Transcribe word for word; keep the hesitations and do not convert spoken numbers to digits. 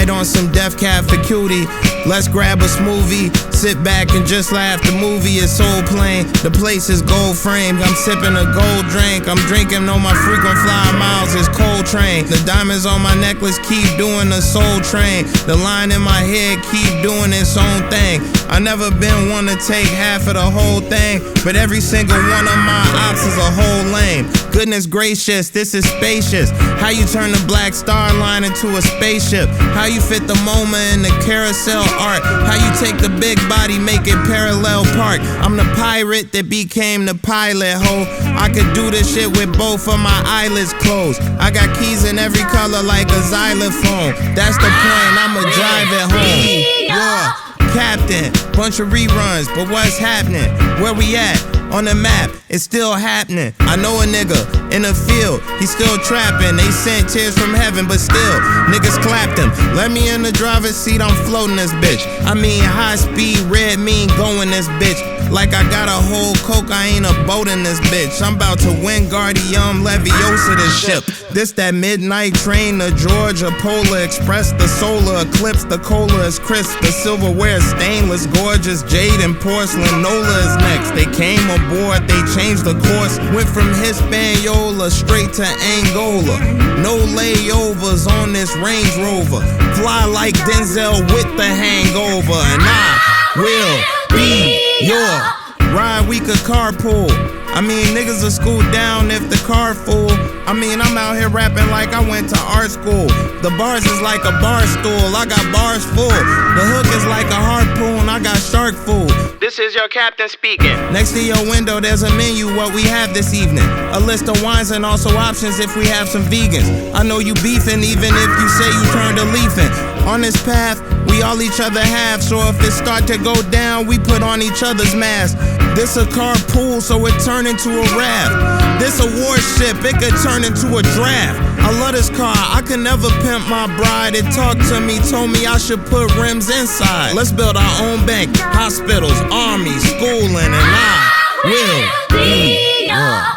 Tonight on some Def Cab for Cutie. Let's grab a smoothie, sit back and just laugh. The movie is soul plane, the place is gold framed. I'm sipping a gold drink, I'm drinking on my frequent flyer miles is Coltrane. The diamonds on my necklace keep doing the soul train. The line in my head keep doing its own thing. I never been one to take half of the whole thing, but every single one of my ops is a whole lane. Goodness gracious, this is spacious. How you turn the Black Star Line into a spaceship? How you fit the MoMA in the carousel art? How you take the big body, make it parallel park? I'm the pirate that became the pilot, ho. I could do this shit with both of my eyelids closed. I got keys in every color like a xylophone. That's the point, I'ma drive it home. Yeah, Captain, bunch of reruns, but what's happening? Where we at? On the map, it's still happening. I know a nigga in the field, he's still trapping. They sent tears from heaven, but still, niggas clapped him. Let me in the driver's seat, I'm floating this bitch. I mean, high speed, red mean going this bitch. Like I got a whole coke, I ain't a boat in this bitch. I'm about to Wingardium Leviosa this ship. This that midnight train, the Georgia Polar Express, the solar eclipse, the cola is crisp, the silverware is stainless, gorgeous, jade and porcelain. Nola is next. They came aboard, they changed the course, went from Hispaniola straight to Angola. No layovers on this Range Rover. Fly like Denzel with the hangover, and I will be your ride. We could carpool. I mean, niggas will scoot down if the car full. I mean, I'm out here rapping like I went to art school. The bars is like a bar stool, I got bars full. The hook is like a harpoon, I got shark food. This is your captain speaking. Next to your window, there's a menu, what we have this evening. A list of wines and also options if we have some vegans. I know you beefing even if you say you turned a leafing. On this path, we all each other have, so if it start to go down, we put on each other's masks. This a carpool, so it turn into a raft. This a warship, it could turn into a draft. I love this car, I could never pimp my bride. It talked to me, told me I should put rims inside. Let's build our own bank, hospitals, army, schooling, and I will be yours.